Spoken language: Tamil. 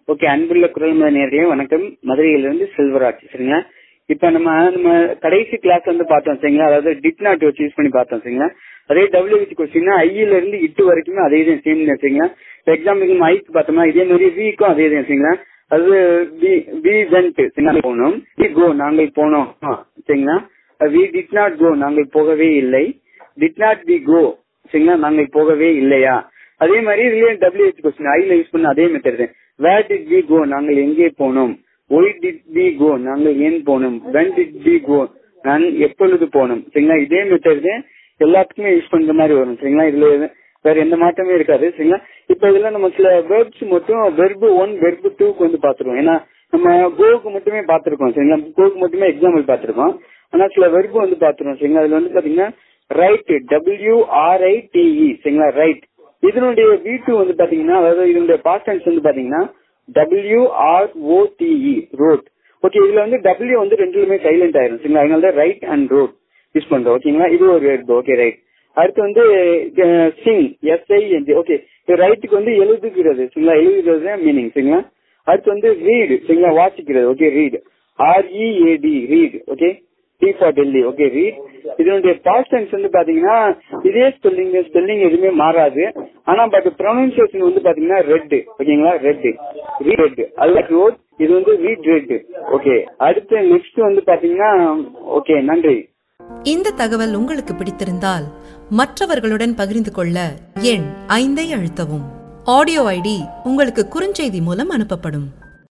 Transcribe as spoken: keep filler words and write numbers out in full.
ஓகே, அன்புள்ள குரல் நேரடியே வணக்கம். மதுரையிலிருந்து செல்வராஜ். சரிங்களா, இப்ப நம்ம நம்ம கடைசி கிளாஸ் வந்து பார்த்தோம் சரிங்களா, அதாவது டிட் நாட் வச்சு யூஸ் பண்ணி பார்த்தோம் சரிங்களா. அதே டபிள்யூ ஹெச் கொஸ்டின் ஐல இருந்து இட்டு வரைக்குமே அதே தான் சேம் சரிங்களா. இப்போ எக்ஸாம்பிளுக்கு ஐக்கு பார்த்தோம்னா இதே மாதிரி விக்கும் அதே தான் சரிங்களா. அது வி வென்ட் போனோம், வி கோ நாங்கள் போனோம் சரிங்களா. வி டிட் நாட் கோ நாங்கள் போகவே இல்லை, டிட் நாட் வி கோ சரிங்களா நாங்கள் போகவே இல்லையா. அதே மாதிரி இதுலயே டபிள்யூ ஹெச் கொஸ்டின் ஐல யூஸ் பண்ண அதே மெத்தட் தான். வேர் டிட் வி கோ நாங்கள் எங்கே போனோம், ஒய் டிட் வி கோ நாங்கள் ஏன் போனோம், வென் டிட் வி கோ நான் எப்பொழுது போனோம் சரிங்களா. இதே மெத்தட் தான் எல்லாத்துக்குமே யூஸ் பண்ற மாதிரி வரும் சரிங்களா. இதுல வேற எந்த மாற்றமே இருக்காது சரிங்களா. இப்ப இதுல நம்ம சில வெர்ப்ஸ் மட்டும் வெர்பு ஒன் வெர்பு டூக்கு வந்து பாத்துருவோம். ஏன்னா நம்ம கோவுக்கு மட்டுமே பாத்துருக்கோம் சரிங்களா, கோவுக்கு மட்டுமே எக்ஸாம்பிள் பாத்துருக்கோம். ஆனா சில வெர்பு வந்து பாத்துருவோம் சரிங்களா. அதுல வந்து பாத்தீங்கன்னா right W R I T E சரிங்களா, ரைட். இதனுடைய வி டூ வந்து பாத்தீங்கன்னா, அதாவது இதனுடைய பாஸ்ட் டென்ஸ் வந்து பாத்தீங்கன்னா W R O T E wrote. Okay, இதுல வந்து டபிள்யூ வந்து ரெண்டுலுமே சைலண்ட் ஆயிரும் சரிங்களா. அதனால தான் ரைட் அண்ட் ரோட் யூஸ் பண்றோம் ஓகேங்களா. இது ஒரு வெர்பு. Okay right. அடுத்து வந்து சிங் எஸ்ஐ என் ஓகே, ரைட்டுக்கு வந்து எழுதுகிறது சரிங்களா, எழுதுகிறது மீனிங் சரிங்களா. அடுத்து வந்து ரீட் சரிங்களா, வாசிக்கிறது. Okay read R E A D read. Okay, D for Delhi. Okay read. இதனுடைய பாஸ்ட் டென்ஸ் வந்து பாத்தீங்கன்னா இதே ஸ்பெல்லிங் ஸ்பெல்லிங் எதுவுமே மாறாது. ஆனா பட் ப்ரொனன்சியேஷன் வந்து பாத்தீங்கன்னா ரெட் ஓகேங்களா, ரெட் ரீட். அது ரோட், இது வந்து ரீட் ரெட். ஓகே, அடுத்து நெக்ஸ்ட் வந்து பாத்தீங்கன்னா ஓகே நன்றி. இந்த தகவல் உங்களுக்கு பிடித்திருந்தால் மற்றவர்களுடன் பகிர்ந்து கொள்ள எண் ஐந்தை அழுத்தவும். ஆடியோ ஐடி உங்களுக்கு குறுஞ்செய்தி மூலம் அனுப்பப்படும்.